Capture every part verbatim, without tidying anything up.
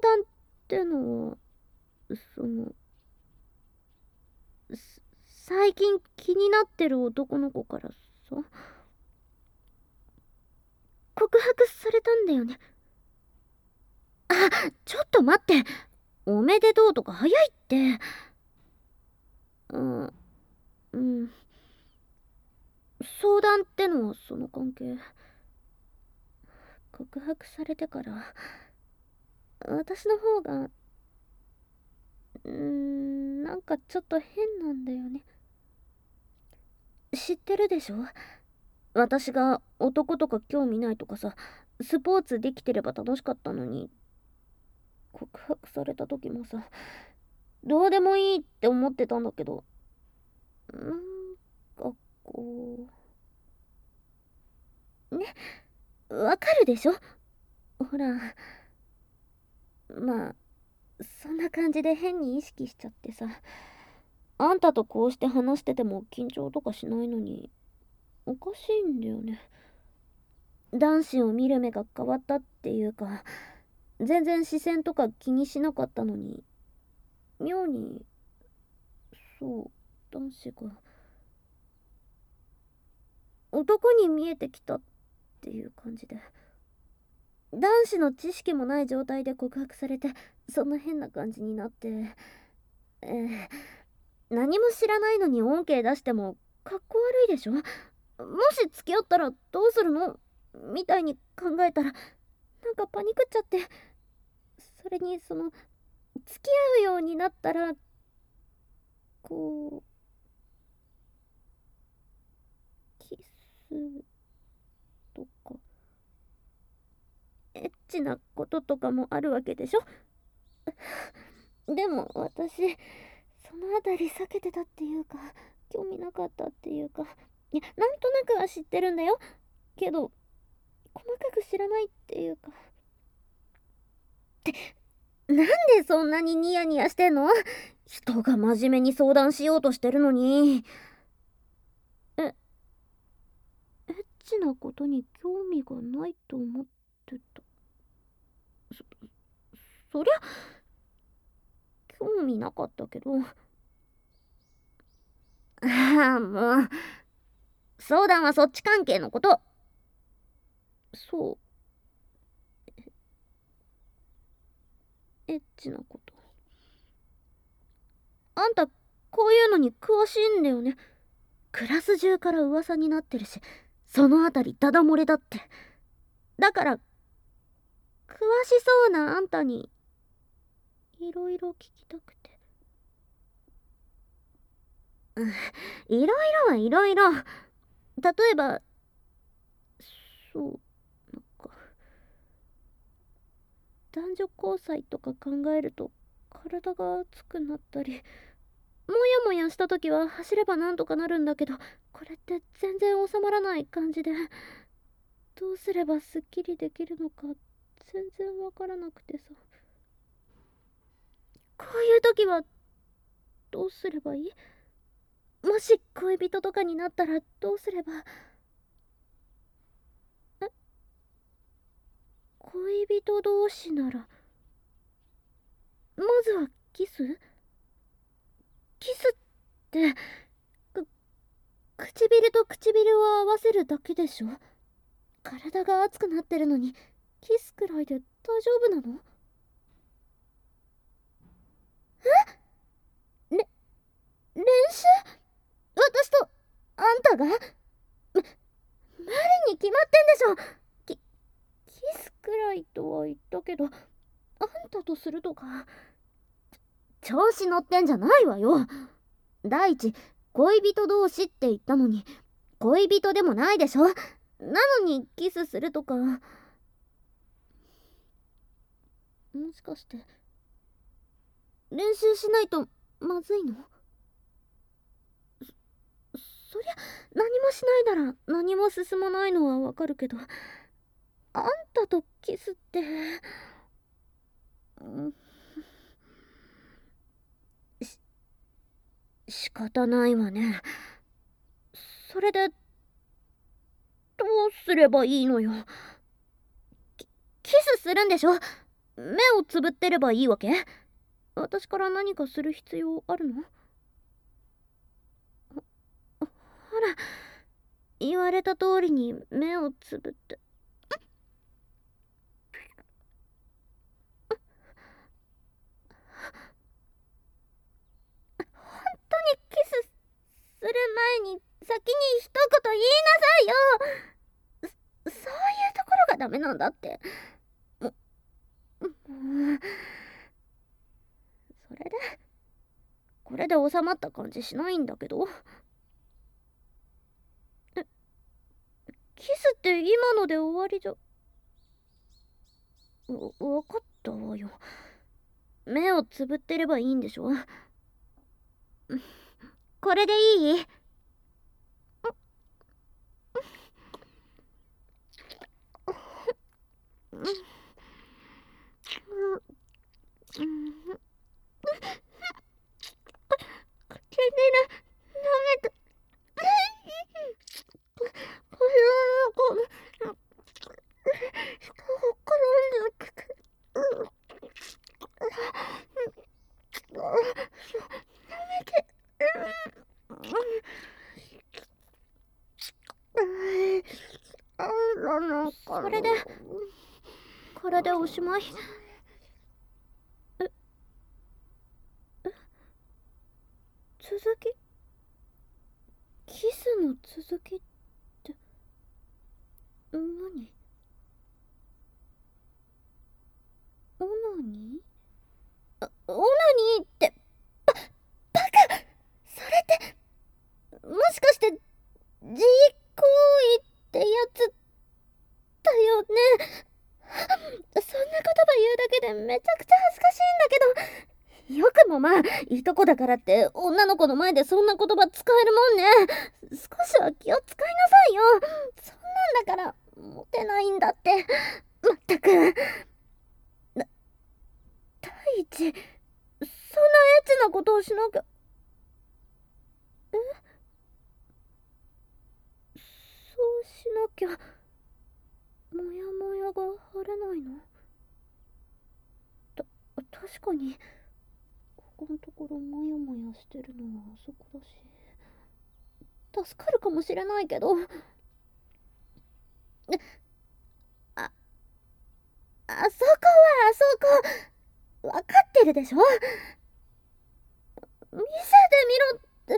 談ってのは、その、最近気になってる男の子からさ、告白されたんだよね。あ、ちょっと待って。おめでとうとか早いって。うん、うん。相談ってのはその関係。告白されてから、私の方が、うーん、なんかちょっと変なんだよね。知ってるでしょ？私が男とか興味ないとかさ、スポーツできてれば楽しかったのに、告白された時もさ、どうでもいいって思ってたんだけど、なんかこう、ね、わかるでしょ？ほら、まあ、そんな感じで変に意識しちゃってさ、あんたとこうして話してても緊張とかしないのに、おかしいんだよね。男子を見る目が変わったっていうか、全然視線とか気にしなかったのに、妙に、そう、男子が、男に見えてきたっていう感じで。男子の知識もない状態で告白されて、そんな変な感じになって、えー、何も知らないのに OK 出してもかっこ悪いでしょ？もし付き合ったらどうするのみたいに考えたら、なんかパニクっちゃって、それにその、付き合うようになったら、こう、キスとか、エッチなこととかもあるわけでしょ？でも私、そのあたり避けてたっていうか、興味なかったっていうか、いや、なんとなくは知ってるんだよ。けど、細かく知らないっていうか。なんでそんなにニヤニヤしてんの？人が真面目に相談しようとしてるのに。え、エッチなことに興味がないと思ってた。そ、そりゃ、興味なかったけど。ああ、もう。相談はそっち関係のこと。そう。エッチなこと。あんた、こういうのに詳しいんだよね。クラス中から噂になってるし、そのあたりダダ漏れだって。だから、詳しそうなあんたに、いろいろ聞きたくて。うん、いろいろはいろいろ。例えば、そう、なんか、男女交際とか考えると、体が熱くなったり、もやもやした時は走ればなんとかなるんだけど、これって全然収まらない感じで、どうすればすっきりできるのか全然わからなくてさ。こういう時はどうすればいい？もし恋人とかになったらどうすれば。え、恋人同士ならまずはキス？キスってく唇と唇を合わせるだけでしょ？体が熱くなってるのにキスくらいで大丈夫なの？れ練習？私とあんたが？ま、無理に決まってんでしょ。キ、キスくらいとは言ったけど、あんたとするとか。調子乗ってんじゃないわよ。第一、恋人同士って言ったのに、恋人でもないでしょ。なのにキスするとか。もしかして練習しないとまずいの？そ、そりゃ何もしないなら何も進まないのはわかるけど、あんたとキスって、うん、し、仕方ないわね。それでどうすればいいのよ。キ、キスするんでしょ？ 目をつぶってればいいわけ？私から何かする必要あるの？ほ、ほら、言われた通りに目をつぶって。本当にキスする前に先に一言言いなさいよ。そ、そういうところがダメなんだって。も、もう、それで、これで収まった感じしないんだけど。え、キスって今ので終わりじゃ。わ、わかったわよ。目をつぶってればいいんでしょ。これでいい？これでこれでおしまい。ええ続き？キスの続きって何？オナニー？オナニーってバ、バカ！それってもしかして自慰行為ってやつだよね？そんな言葉言うだけでめちゃくちゃ恥ずかしいんだけど、よくもまあいいとこだからって女の子の前でそんな言葉使えるもんね。少しは気を使いなさいよ。そんなんだからモテないんだって。まったく。な、第一、そんなエッチなことをしなきゃ。え、そうしなきゃモヤモヤが晴れないの？た、確かにここのところモヤモヤしてるのはあそこだし、助かるかもしれないけど。あ、あそこはあそこ、わかってるでしょ？見せてみろって。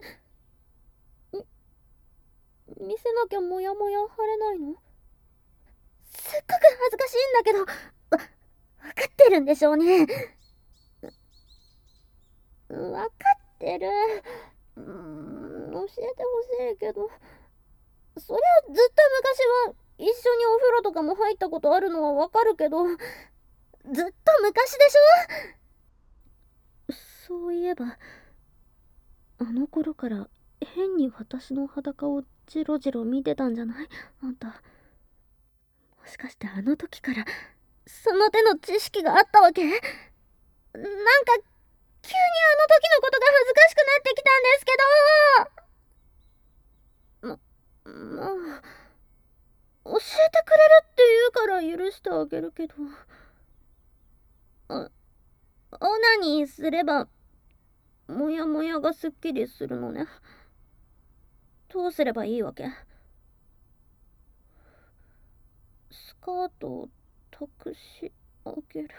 み見せなきゃモヤモヤ晴れないの？すっごく恥ずかしいんだけど、わ、わかってるんでしょうね。わかってる。うーん、教えてほしいけど。そりゃずっと昔は一緒にお風呂とかも入ったことあるのはわかるけど、ずっと昔でしょ？そういえば、あの頃から変に私の裸をジロジロ見てたんじゃない？あんた。もしかしてあの時からその手の知識があったわけ？なんか急にあの時のことが恥ずかしくなってきたんですけど。ま、まあ、教えてくれるって言うから許してあげるけど。あ、オナニーすればモヤモヤがすっきりするのね。どうすればいいわけ？スカートを託しあげる。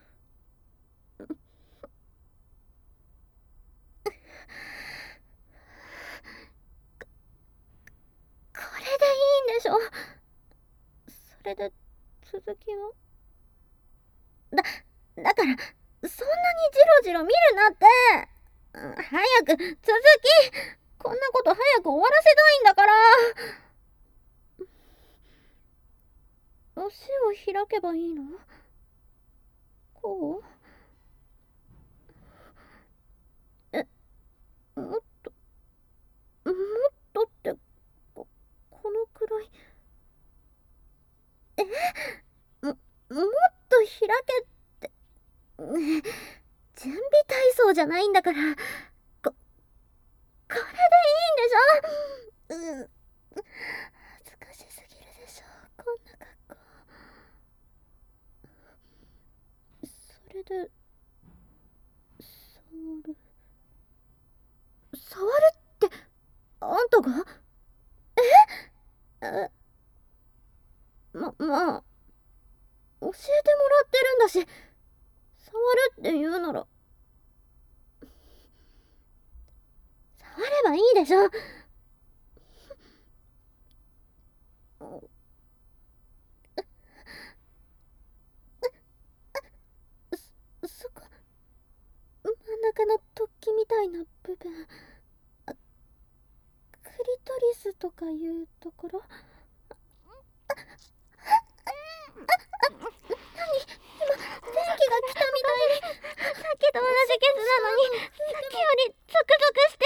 これでいいんでしょ？それで続きは？だ、だからそんなにジロジロ見るなって。早く続き、こんなこと早く終わらせたいんだから。足を開けばいいの？こう？え、もっと、もっとって、こ、このくらい。え、も、もっと開けって。ねえ、準備体操じゃないんだから。こ、これでいいんでしょ？うん。恥ずかしすぎるでしょ、こんな格好。 で触る。触るってあんたが？ええ、ま、まあ教えてもらってるんだし、触るって言うなら触ればいいでしょ。そ、そこ、真ん中の突起みたいな部分、あ、クリトリスとかいうところ。電気が来たみたいに、さっきと同じケツなのに、さっきよりゾクゾクして。